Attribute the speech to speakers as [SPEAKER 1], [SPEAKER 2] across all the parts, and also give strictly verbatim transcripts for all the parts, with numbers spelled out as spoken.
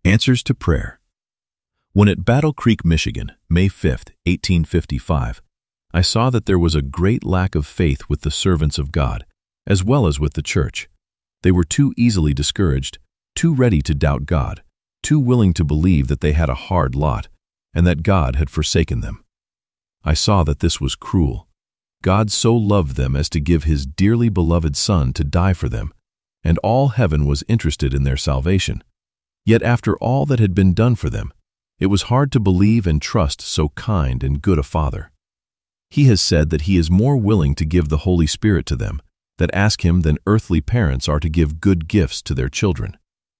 [SPEAKER 1] Answers to Prayer. When at Battle Creek, Michigan, May fifth, eighteen fifty-five, I saw that there was a great lack of faith with the servants of God, as well as with the church. They were too easily discouraged, too ready to doubt God, too willing to believe that they had a hard lot, and that God had forsaken them. I saw that this was cruel. God so loved them as to give His dearly beloved Son to die for them, and all heaven was interested in their salvation. Yet after all that had been done for them, it was hard to believe and trust so kind and good a Father. He has said that He is more willing to give the Holy Spirit to them that ask Him than earthly parents are to give good gifts to their children.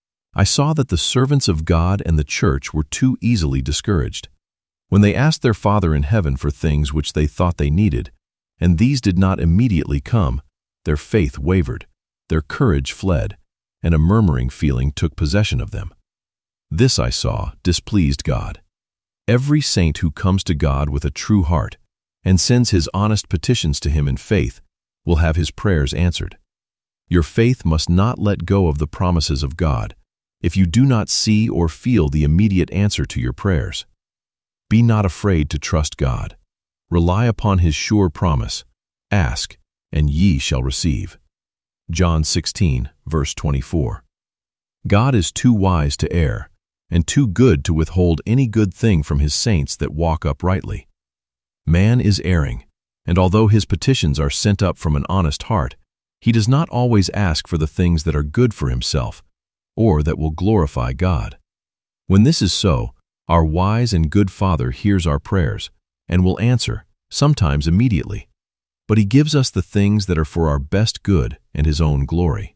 [SPEAKER 1] I saw that the servants of God and the church were too easily discouraged. When they asked their Father in heaven for things which they thought they needed, and these did not immediately come, their faith wavered, their courage fled, and a murmuring feeling took possession of them. This, I saw, displeased God. Every saint who comes to God with a true heart and sends his honest petitions to Him in faith will have his prayers answered. Your faith must not let go of the promises of God if you do not see or feel the immediate answer to your prayers. Be not afraid to trust God. Rely upon His sure promise, "Ask, and ye shall receive." John sixteen, verse twenty-four. God is too wise to err, and too good to withhold any good thing from His saints that walk uprightly. Man is erring, and although his petitions are sent up from an honest heart, he does not always ask for the things that are good for himself, or that will glorify God. When this is so, our wise and good Father hears our prayers, and will answer, sometimes immediately. But He gives us the things that are for our best good and His own glory.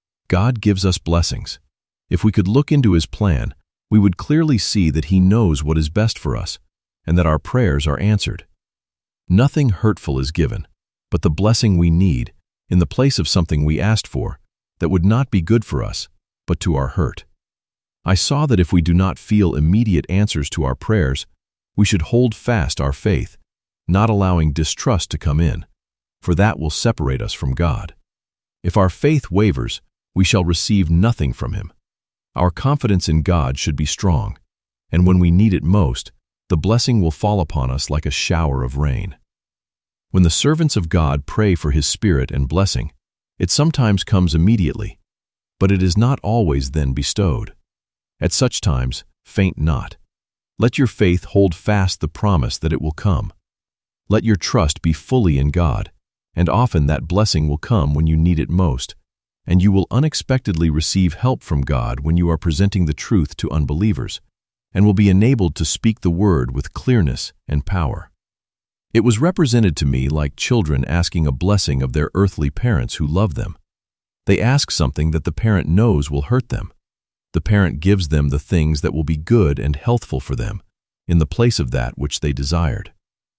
[SPEAKER 1] God gives us blessings. If we could look into His plan, we would clearly see that He knows what is best for us, and that our prayers are answered. Nothing hurtful is given, but the blessing we need, in the place of something we asked for, that would not be good for us, but to our hurt. I saw that if we do not feel immediate answers to our prayers, we should hold fast our faith, not allowing distrust to come in, for that will separate us from God. If our faith wavers, we shall receive nothing from Him. Our confidence in God should be strong, and when we need it most, the blessing will fall upon us like a shower of rain. When the servants of God pray for His Spirit and blessing, it sometimes comes immediately, but it is not always then bestowed. At such times, faint not. Let your faith hold fast the promise that it will come. Let your trust be fully in God, and often that blessing will come when you need it most, and you will unexpectedly receive help from God when you are presenting the truth to unbelievers, and will be enabled to speak the word with clearness and power. It was represented to me like children asking a blessing of their earthly parents who love them. They ask something that the parent knows will hurt them. The parent gives them the things that will be good and healthful for them, in the place of that which they desired.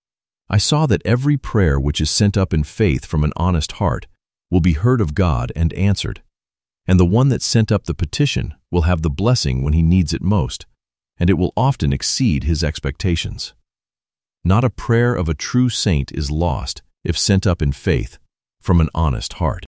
[SPEAKER 1] I saw that every prayer which is sent up in faith from an honest heart will be heard of God and answered, and the one that sent up the petition will have the blessing when he needs it most, and it will often exceed his expectations. Not a prayer of a true saint is lost if sent up in faith from an honest heart.